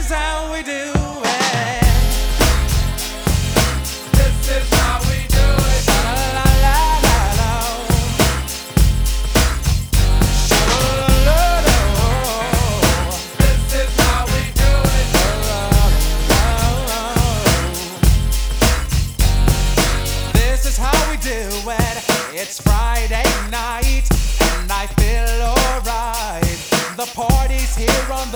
is how we do it. This is how we do it. La la la la la. Sha-la-la-la-la. This is how we do it. This is how we do it. It's Friday night and I feel alright. The party's here on the